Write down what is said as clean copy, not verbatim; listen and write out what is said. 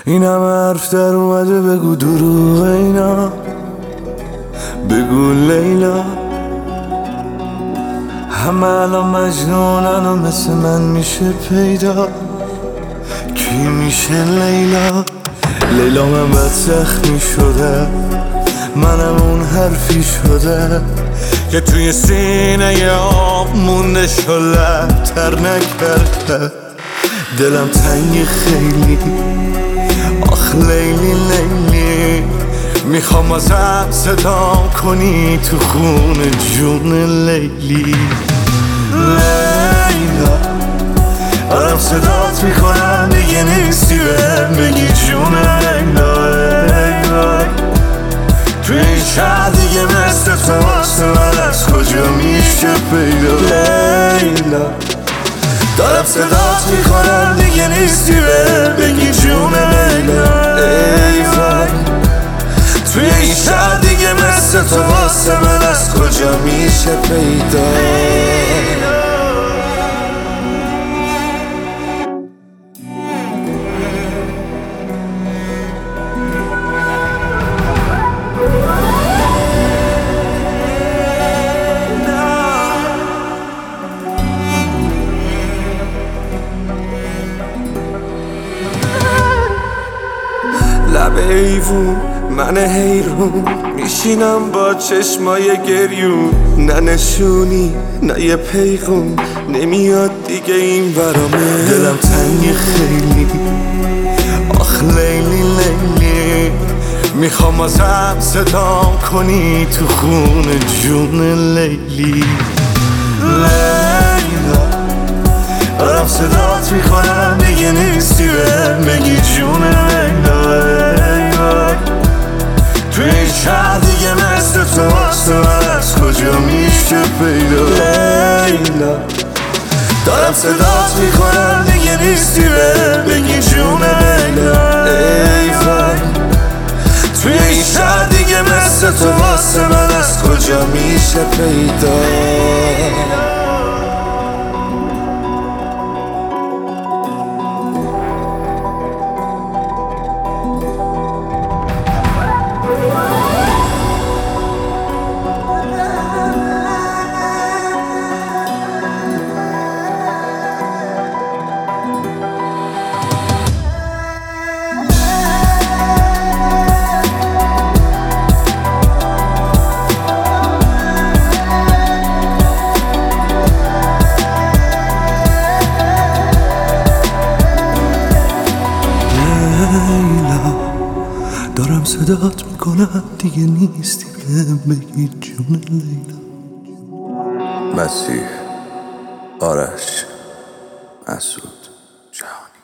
این همه حرف در اومده بگو دروغ اینا، بگو لیلا. همه الان مجنونن و مثل من میشه پیدا، کی میشه لیلا؟ لیلا من بد زخمی شده، منم اون حرفی شده که توی سینه آب مونده شلتر نکرده. دلم تنگی خیلی، آخ لیلی لیلی، میخوام ازم صدام کنی تو خون جون لیلی. لیلا دارم صدات میکنم دیگه نیستی، بهم بگی جون لیلا. لیلا توی این شهر دیگه مثل تو واسه من از کجا میشه پیدا؟ لیلا دارم صدات میکنم دیگه نیستی، بهم بگی جون لیلا. ای وای توی این شهر دیگه مثل تو واسه من از کجا میشه پیدا؟ لب ایوون من حیرون میشینم با چشمای گریون، نه نشونی نه یه پیغون نمیاد دیگه این برامه. دلم تنگی خیلی، آخ لیلی لیلی، میخوام ازم صدام کنی تو خون جون لیلی. لیلا دارم صدات میکنم دیگه نیستی، بهم بگی جون لیلا. توی این شهر دیگه مثل تو واسه من از کجا میشه پیدا؟ لیلا دارم صدات میکنم دیگه نیستی، بهم بگی جون لیلا. ای وای توی این شهر دیگه مثل تو واسه من از کجا میشه پیدا؟ دارم صدات میکنم دیگه نیستی، بهم بگی جون لیلا. مسیح، آرش، مسعود، جهانی.